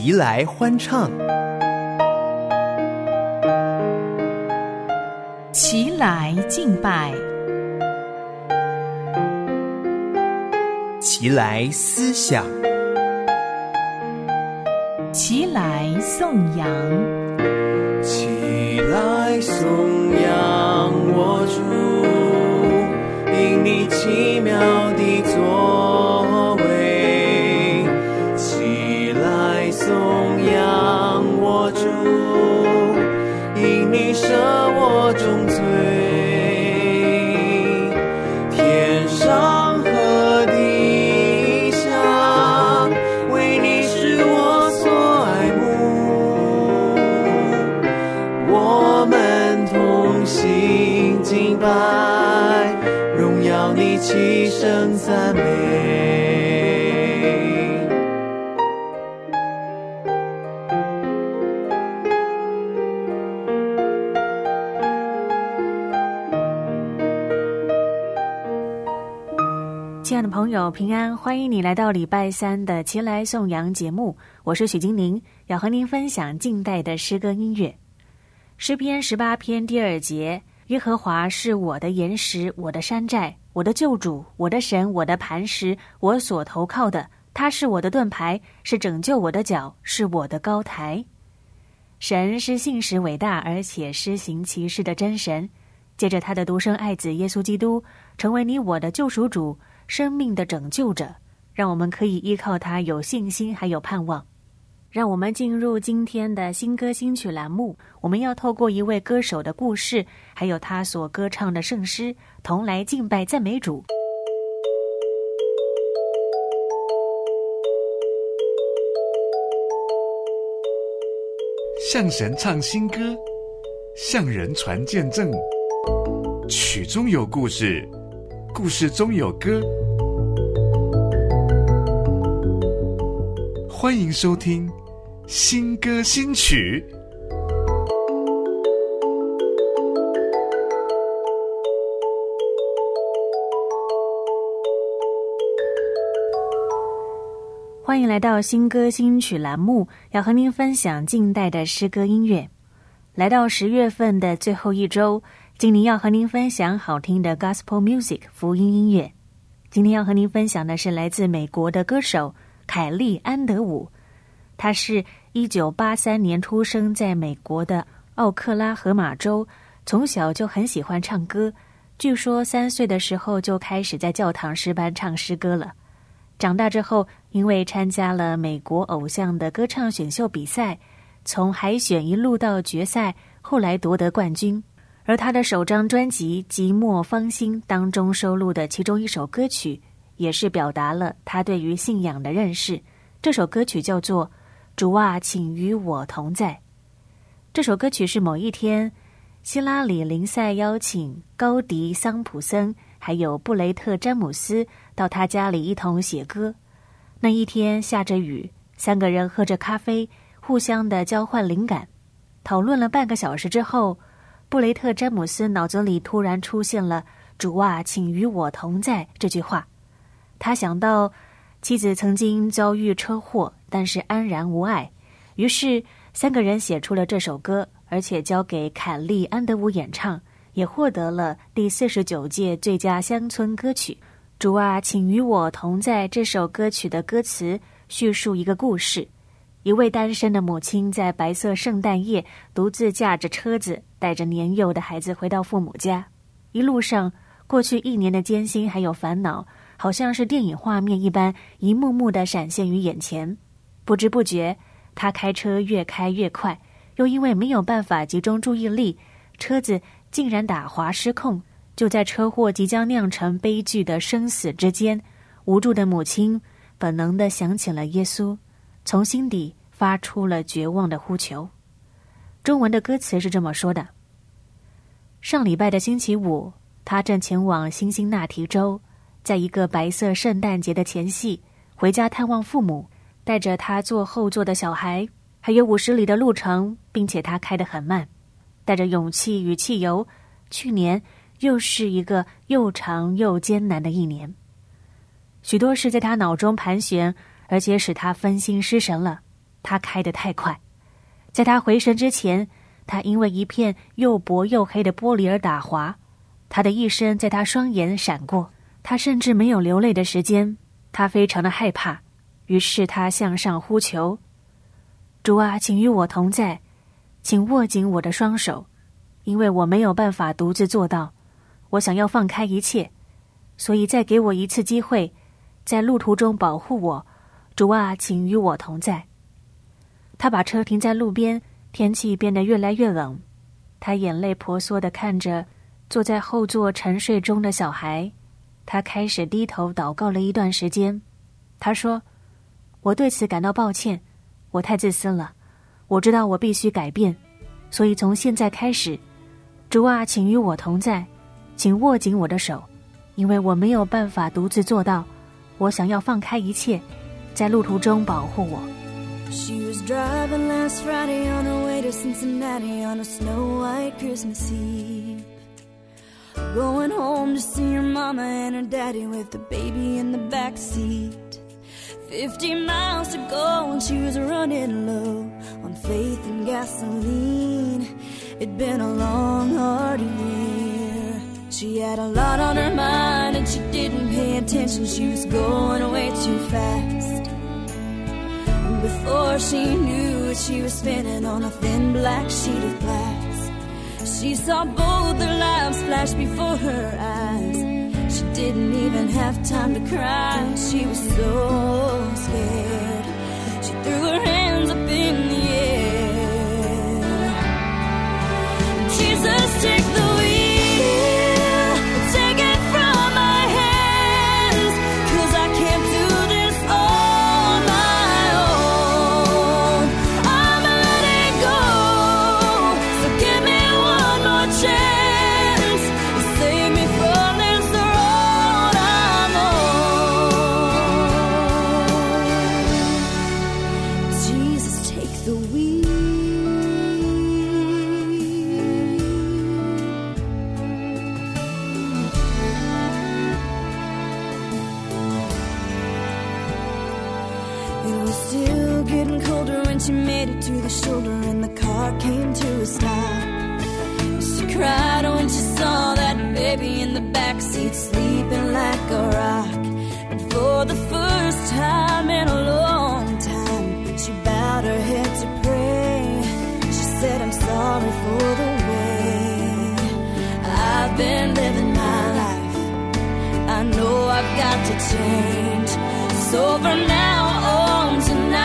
齐来欢唱， 齐来敬拜， 齐来思想， 齐来颂扬， 齐来颂扬我主，因你奇妙的作为。齐来颂扬我主，因你赦我重罪。天上和地下，为你是我所爱慕。我们同心敬拜，荣耀你，齐声赞美。 亲爱的朋友，平安，欢迎你来到礼拜三的齐来颂扬节目，我是许金玲，要和您分享近代的诗歌音乐。诗篇18篇第2节，耶和华是我的岩石，我的山寨，我的救主，我的神，我的磐石，我所投靠的，他是我的盾牌，是拯救我的脚，是我的高台。神是信实伟大而且施行奇事的真神，借着他的独生爱子耶稣基督，成为你我的救赎主，生命的拯救者，让我们可以依靠他有信心还有盼望。让我们进入今天的新歌新曲栏目，我们要透过一位歌手的故事，还有他所歌唱的圣诗，同来敬拜赞美主。 向神唱新歌，向人传见证，曲中有故事，故事中有歌。欢迎收听新歌新曲。 欢迎来到新歌新曲栏目，要和您分享近代的诗歌音乐。来到10月份的最后一周，今天要和您分享好听的 Gospel Music 福音音乐。今天要和您分享的是来自美国的歌手凯利·安德伍，他是1983年出生在美国的奥克拉荷马州，从小就很喜欢唱歌，据说3岁的时候就开始在教堂诗班唱诗歌了。长大之后，因为参加了美国偶像的歌唱选秀比赛，从海选一路到决赛，后来夺得冠军。而他的首张专辑《寂寞芳心》当中收录的其中一首歌曲，也是表达了他对于信仰的认识。这首歌曲叫做《主啊，请与我同在》。这首歌曲是某一天，希拉里·林赛邀请高迪·桑普森还有布雷特·詹姆斯到他家里一同写歌。那一天下着雨，3个人喝着咖啡，互相的交换灵感。讨论了半个小时之后，布雷特·詹姆斯脑子里突然出现了“主啊，请与我同在”这句话。他想到妻子曾经遭遇车祸，但是安然无碍，于是3个人写出了这首歌，而且交给凯利·安德伍演唱，也获得了第49届最佳乡村歌曲。主啊，请与我同在这首歌曲的歌词叙述一个故事。一位单身的母亲在白色圣诞夜独自驾着车子，带着年幼的孩子回到父母家。一路上，过去1年的艰辛还有烦恼，好像是电影画面一般，一幕幕的闪现于眼前。不知不觉，他开车越开越快，又因为没有办法集中注意力，车子竟然打滑失控。就在车祸即将酿成悲剧的生死之间，无助的母亲本能地想起了耶稣，从心底发出了绝望的呼求。中文的歌词是这么说的：上礼拜的星期五，他正前往辛辛那提州，在一个白色圣诞节的前夕，回家探望父母，带着他坐后座的小孩，还有50里的路程，并且他开得很慢，带着勇气与汽油。去年又是一个又长又艰难的一年，许多事在他脑中盘旋，而且使他分心失神了。 他开得太快。在他回神之前，他因为一片又薄又黑的玻璃而打滑，他的一生在他双眼闪过，他甚至没有流泪的时间。他非常的害怕，于是他向上呼求：主啊，请与我同在，请握紧我的双手，因为我没有办法独自做到，我想要放开一切，所以再给我一次机会，在路途中保护我。主啊，请与我同在。他把车停在路边，天气变得越来越冷，他眼泪婆娑地看着坐在后座沉睡中的小孩，他开始低头祷告了一段时间。他说：我对此感到抱歉，我太自私了，我知道我必须改变，所以从现在开始，主啊，请与我同在，请握紧我的手，因为我没有办法独自做到，我想要放开一切，在路途中保护我。 She was driving last Friday on her way to Cincinnati on a snow-white Christmas Eve, going home to see her mama and her daddy with the baby in the back seat. 50 miles to go and she was running low on faith and gasoline. It'd been a long, hard year. She had a lot on her mind and she didn't pay attention. She was going way too fast.Before she knew it, she was spinning on a thin black sheet of glass. She saw both their lives flash before her eyes. She didn't even have time to cry. She was so scared. She threw her hands up in the air. Jesus, take the wheel, take it from my hands, 'cause I can't do this all my own.She made it to the shoulder and the car came to a stop. She cried when she saw that baby in the backseat sleeping like a rock. And for the first time in a long time, she bowed her head to pray. She said, I'm sorry for the way I've been living my life. I know I've got to change. So from now on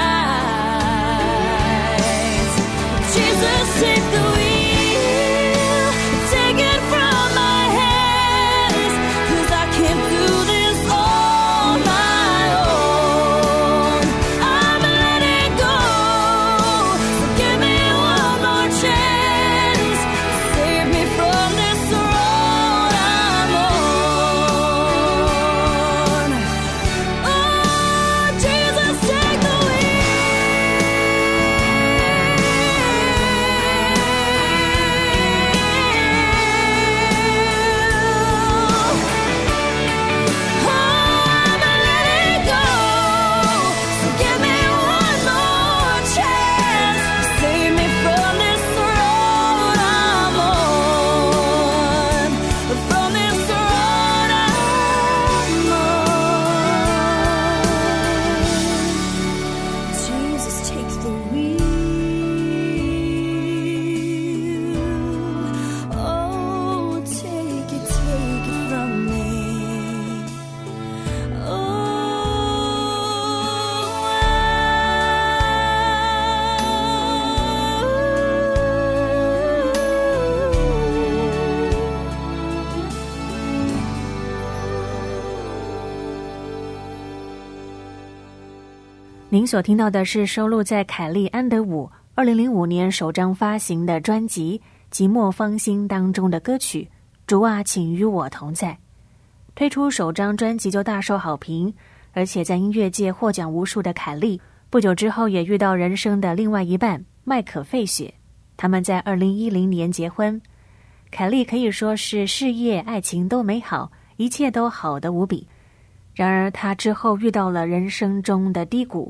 tonight,Jesus, take the wheel, take it from my hands, 'cause I can't do this on my own. I'm letting go, so give me one more chance, save me from this road I'm on. Oh, Jesus, take the wheel.您所听到的是收录在凯利安德伍2005年首张发行的专辑《寂寞芳心》当中的歌曲《主啊，请与我同在》。推出首张专辑就大受好评，而且在音乐界获奖无数的凯利，不久之后也遇到人生的另外一半麦可费雪。他们在2010年结婚。凯利可以说是事业爱情都美好，一切都好得无比。然而他之后遇到了人生中的低谷，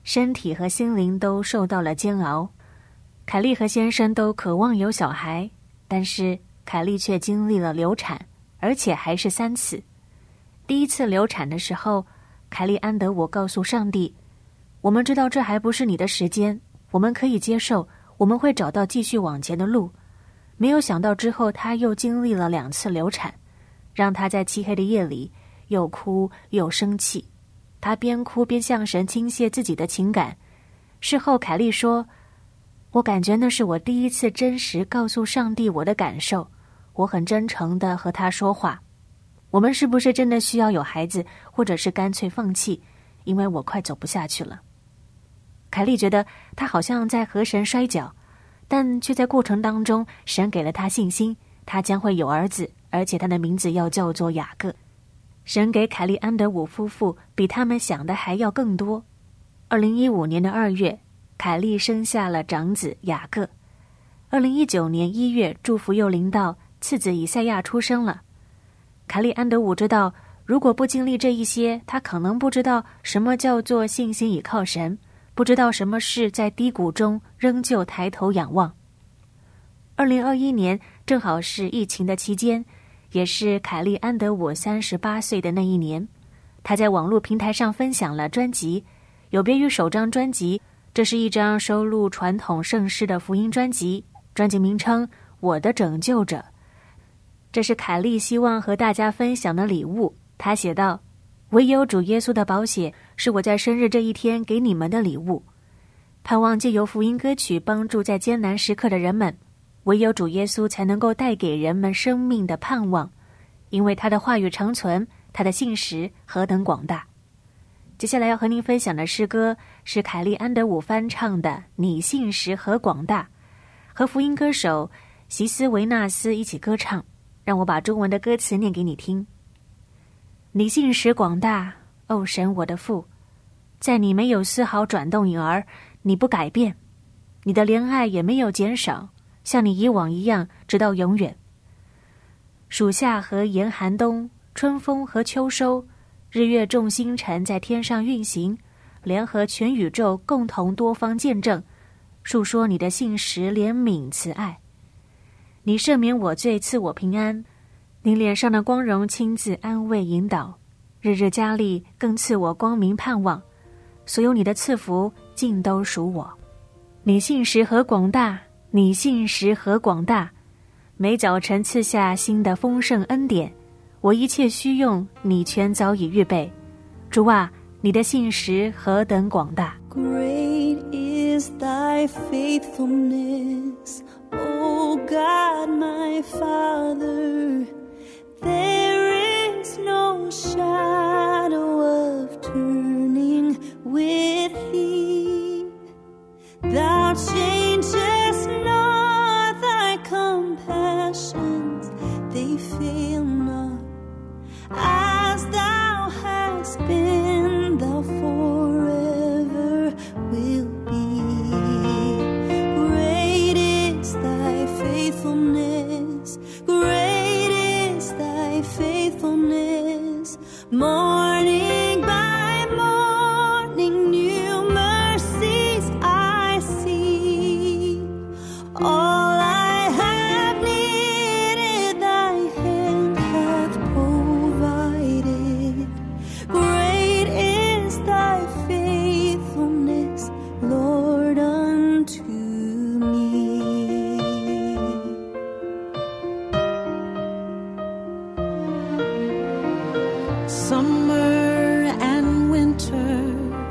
身体和心灵都受到了煎熬。凯莉和先生都渴望有小孩，但是凯莉却经历了流产，而且还是3次。第一次流产的时候，凯莉安德伍告诉上帝，我们知道这还不是你的时间，我们可以接受，我们会找到继续往前的路。没有想到之后她又经历了2次流产，让她在漆黑的夜里又哭又生气。她边哭边向神倾泻自己的情感。事后凯莉说，我感觉那是我第一次真实告诉上帝我的感受，我很真诚地和他说话。我们是不是真的需要有孩子，或者是干脆放弃，因为我快走不下去了。凯莉觉得她好像在和神摔跤，但却在过程当中，神给了她信心，她将会有儿子，而且他的名字要叫做雅各。神给凯莉安德伍夫妇比他们想的还要更多。2015年的2月，凯莉生下了长子雅各。2019年1月，祝福又临到，次子以赛亚出生了。凯莉安德伍知道，如果不经历这一些，他可能不知道什么叫做信心倚靠神，不知道什么是在低谷中仍旧抬头仰望。2021年正好是疫情的期间，也是凯莉安德伍38岁的那一年。他在网络平台上分享了专辑，有别于首张专辑，这是一张收录传统圣诗的福音专辑，专辑名称《我的拯救者》。这是凯莉希望和大家分享的礼物。他写道，唯有主耶稣的宝血是我在生日这一天给你们的礼物，盼望借由福音歌曲帮助在艰难时刻的人们。唯有主耶稣才能够带给人们生命的盼望，因为他的话语长存，他的信实何等广大。接下来要和您分享的诗歌是凯莉安德伍翻唱的《你信实何广大》，和福音歌手席斯维纳斯一起歌唱。让我把中文的歌词念给你听。你信实广大，哦神我的父，在你没有丝毫转动影儿，你不改变，你的怜爱也没有减少，像你以往一样，直到永远。暑夏和严寒冬，春风和秋收，日月众星辰在天上运行，联合全宇宙共同多方见证，述说你的信实、怜悯、慈爱。你赦免我罪，赐我平安，你脸上的光荣亲自安慰引导，日日加力，更赐我光明盼望，所有你的赐福尽都属我。你信实何广大，你信实何广大，每早晨赐下新的丰盛恩典，我一切需用，你全早已预备。主啊，你的信实何等广大。 Great is thy faithfulness, O God my Father, there is no shadow of turning with thee. Thou changest not, thy compassions, they fail not. As thou hast been, thou forever will be. Great is thy faithfulness, great is thy faithfulness. Morning by morning, new mercies I see. All I have needed, thy hand hath provided. Great is thy faithfulness, Lord, unto me. Summer and winter,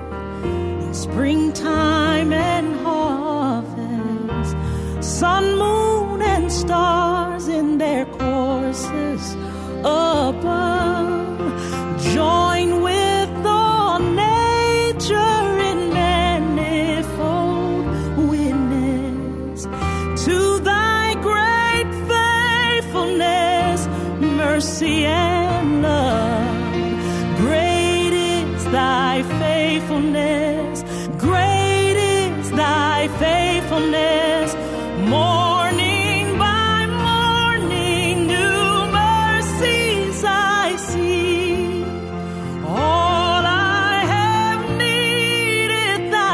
springtime and harvest, sun, moon, and stars in their courses above, join with all nature in manifold witness to thy great faithfulness, mercy and love. Great is thy faithfulness, great is thy faithfulness. Morning by morning, new mercies I see. All I have needed, thy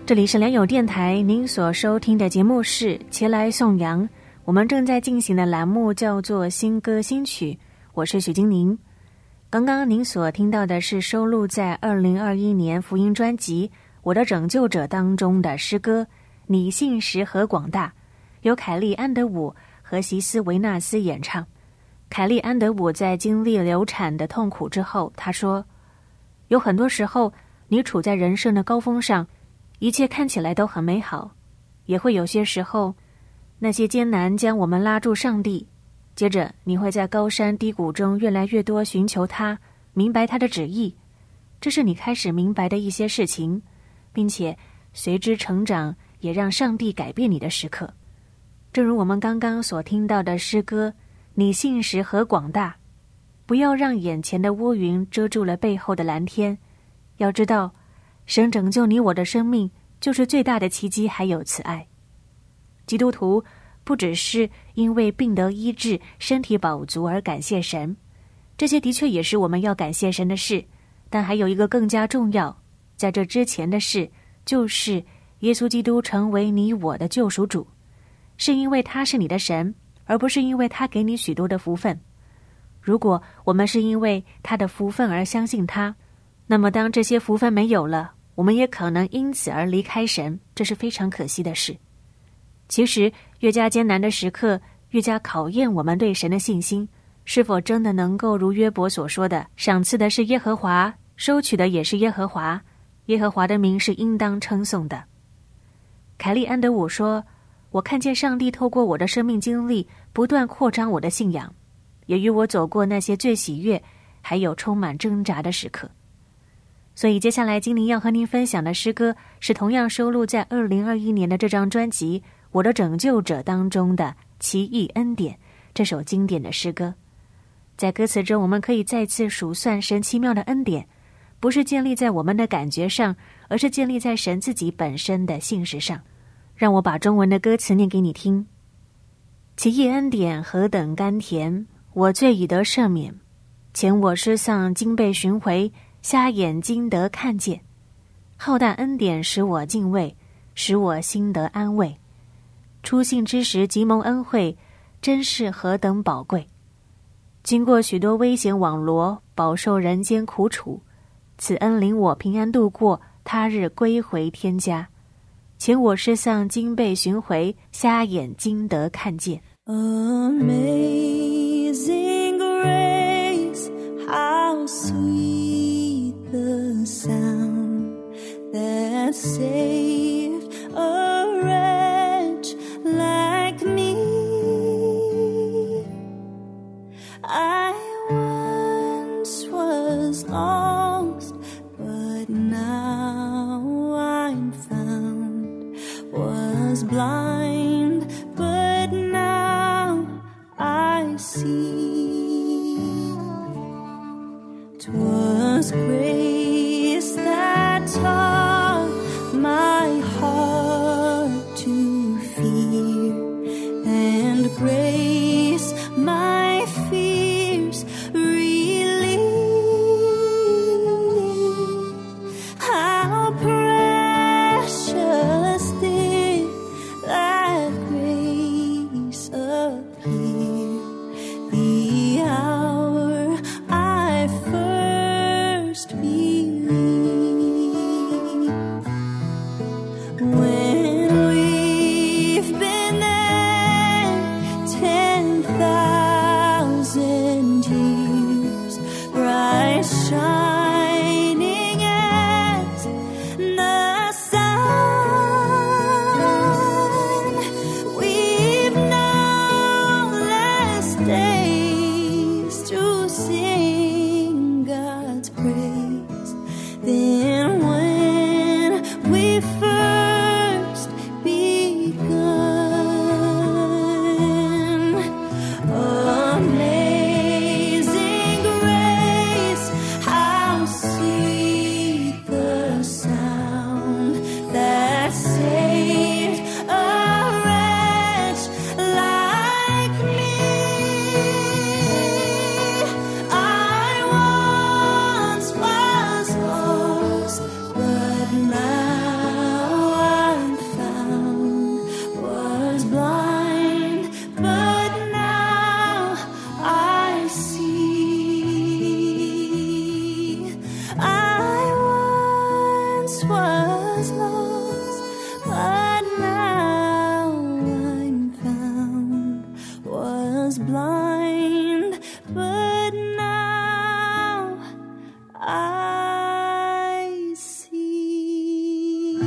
这里是良友电台，您所收听的节目是齐来颂扬，我们正在进行的栏目叫做新歌新曲，我是许金宁。刚刚您所听到的是收录在2021年福音专辑《我的拯救者》当中的诗歌你信实何广大，由凯利安德伍和席斯维纳斯演唱。凯利安德伍在经历流产的痛苦之后，他说，有很多时候你处在人生的高峰上，一切看起来都很美好，也会有些时候那些艰难将我们拉住上帝，接着你会在高山低谷中越来越多寻求他，明白他的旨意，这是你开始明白的一些事情，并且随之成长，也让上帝改变你的时刻。正如我们刚刚所听到的诗歌你信实何广大，不要让眼前的乌云遮住了背后的蓝天，要知道神拯救你我的生命就是最大的奇迹，还有慈爱。基督徒不只是因为病得医治，身体饱足而感谢神，这些的确也是我们要感谢神的事，但还有一个更加重要，在这之前的事，就是耶稣基督成为你我的救赎主，是因为他是你的神，而不是因为他给你许多的福分。如果我们是因为他的福分而相信他，那么当这些福分没有了，我们也可能因此而离开神，这是非常可惜的事。其实越加艰难的时刻，越加考验我们对神的信心，是否真的能够如约伯所说的，赏赐的是耶和华，收取的也是耶和华，耶和华的名是应当称颂的。凯利安德伍说，我看见上帝透过我的生命经历不断扩张我的信仰，也与我走过那些最喜悦还有充满挣扎的时刻。所以接下来精灵要和您分享的诗歌是同样收录在2021年的这张专辑《我的拯救者》当中的奇异恩典，这首经典的诗歌。在歌词中我们可以再次数算神奇妙的恩典，不是建立在我们的感觉上，而是建立在神自己本身的信实上。让我把中文的歌词念给你听。奇异恩典何等甘甜，我罪已得赦免，前我失丧今被寻回，瞎眼睛得看见。浩大恩典使我敬畏，使我心得安慰。初信之时即蒙恩惠，真是何等宝贵。经过许多危险网罗，饱受人间苦楚，此恩领我平安度过，他日归回天家。前我失丧今被寻回，瞎眼睛得看见。 Amazing grace, how sweet the sound that saved a wretch like me. I once was lost, but now I'm found, was blind, but now I see. 'Twas grace that taught my heart to fear, and grace my fears relieved. How precious did that blind, but now I see. I once was lost, but now I'm found. Was blind, but now I see.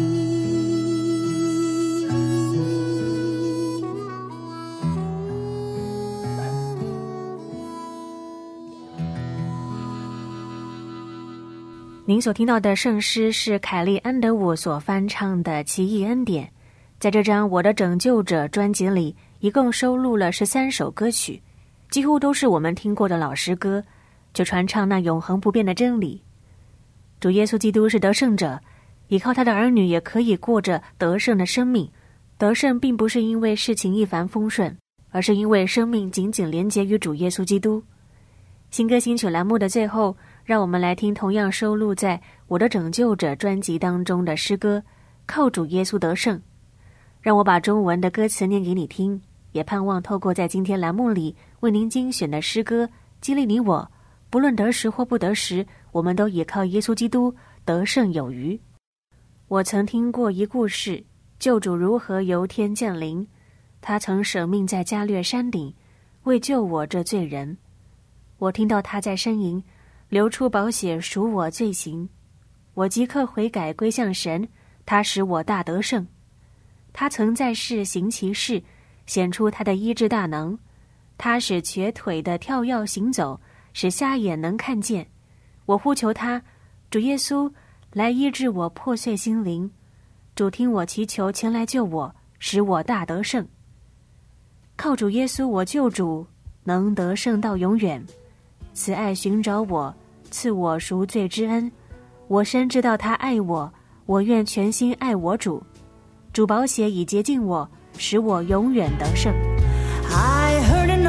您所听到的圣诗是凯利·安德伍所翻唱的《奇异恩典》。在这张《我的拯救者》专辑里，一共收录了13首歌曲，几乎都是我们听过的老诗歌，就传唱那永恒不变的真理。主耶稣基督是得胜者，依靠他的儿女也可以过着得胜的生命。得胜并不是因为事情一帆风顺，而是因为生命紧紧连结于主耶稣基督。新歌新曲栏目的最后，让我们来听同样收录在《我的拯救者》专辑当中的诗歌《靠主耶稣得胜》。让我把中文的歌词念给你听，也盼望透过在今天栏目里为您精选的诗歌，激励你我，不论得时或不得时，我们都倚靠耶稣基督得胜有余。我曾听过一故事，救主如何由天降临，他曾舍命在加略山顶，为救我这罪人。我听到他在呻吟，流出宝血赎我罪行。我即刻悔改归向神，他使我大得胜。他曾在世行其事，显出他的医治大能。他使瘸腿的跳跃行走，使瞎眼能看见。我呼求他，主耶稣，来医治我破碎心灵。主听我祈求，前来救我，使我大得胜。靠主耶稣我救主，能得胜到永远。慈爱寻找我，赐我赎罪之恩。我深知道他爱我，我愿全心爱我主。主宝血已洁净我，使我永远得胜。 I heard an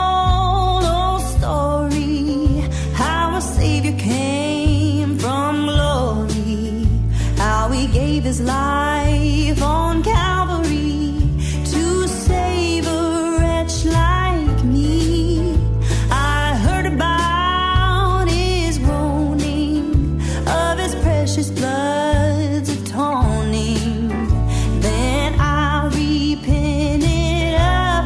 old story, how a Savior came from glory, how he gave his life on Calvary to save a wretch like me. I heard about his groaning, of his precious blood's atoning. Then I repented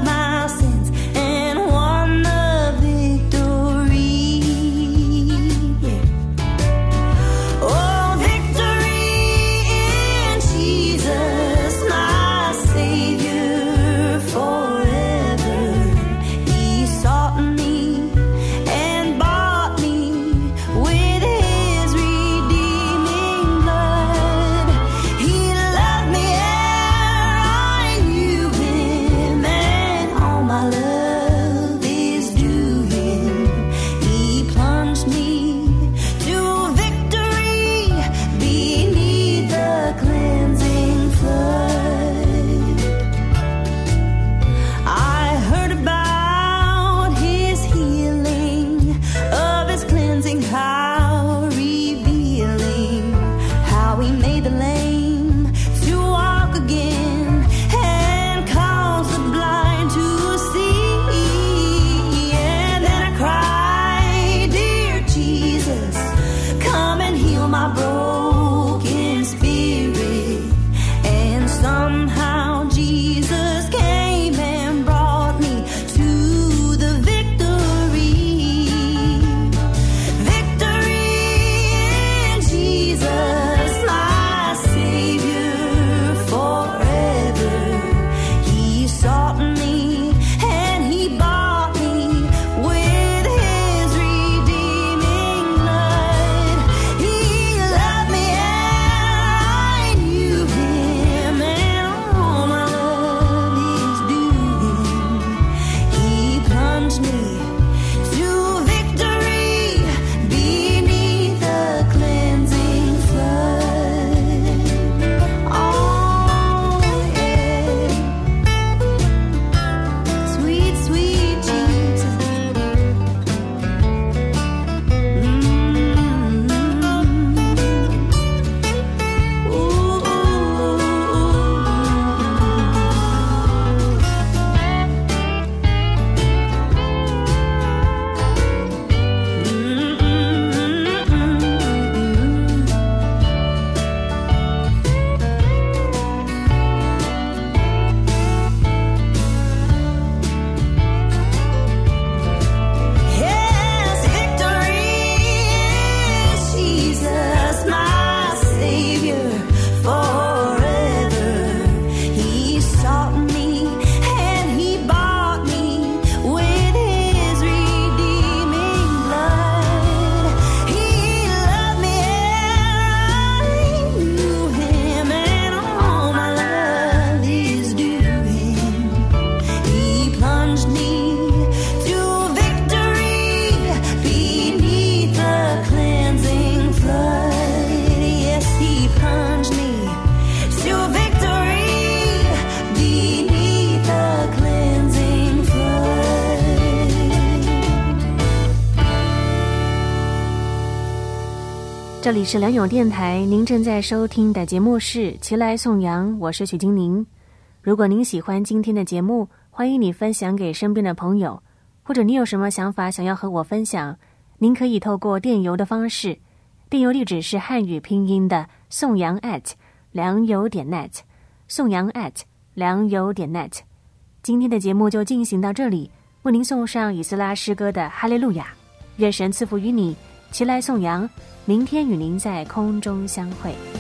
这里是良友电台，您正在收听的节目是《齐来颂扬》，我是许金宁。如果您喜欢今天的节目，欢迎你分享给身边的朋友，或者你有什么想法想要和我分享，您可以透过电邮的方式，电邮地址是汉语拼音的颂扬@良友.net， 颂扬@良友.net。今天的节目就进行到这里，为您送上以斯拉诗歌的哈利路亚，愿神赐福于你，齐来颂扬，明天与您在空中相会。